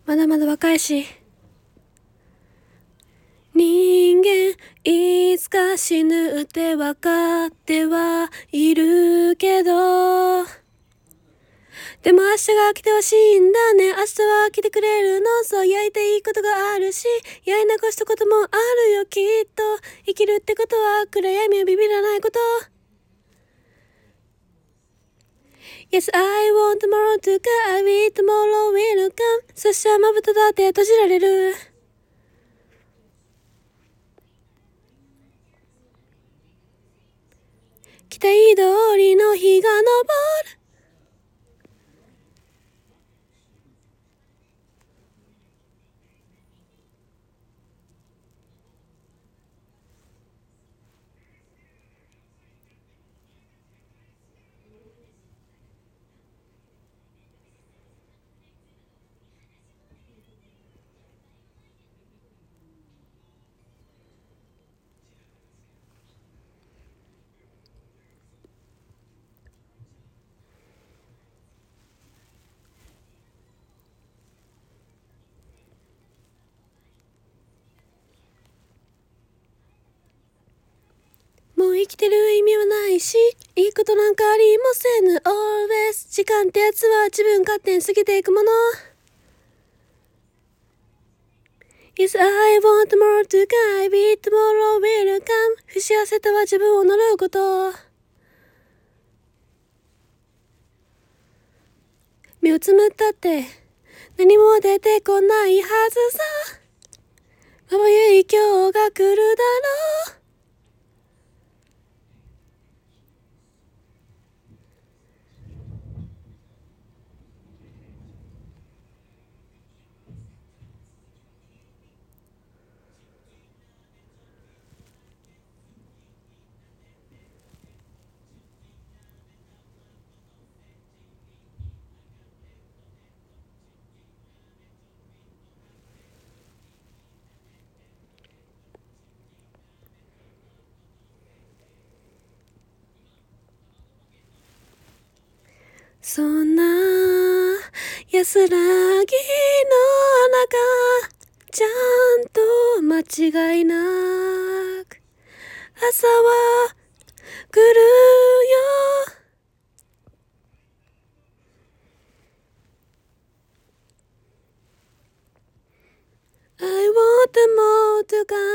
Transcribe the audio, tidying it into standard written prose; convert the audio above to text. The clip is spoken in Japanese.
まだまだ若いし、人間いつか死ぬって分かってはいるけど、でも明日が来てほしいんだね。明日は来てくれるの。そうやりたいことがあるし、やり残したこともあるよ。きっと生きるってことは暗闇をビビらないこと。 Yes, I want tomorrow to come. I will tomorrow will come. そしてまぶただって閉じられる。期待通りの日が昇る。もう生きてる意味はないし、いいことなんかありませぬ。Always 時間ってやつは自分勝手に過ぎていくもの。Yes, I want tomorrow to come. I will tomorrow will come. 不幸せとは自分を呪うこと。目をつむったって何も出てこないはずさ。まばゆい今日が来るだろう。そんな安らぎの中、ちゃんと間違いなく朝は来るよ。I want more to come.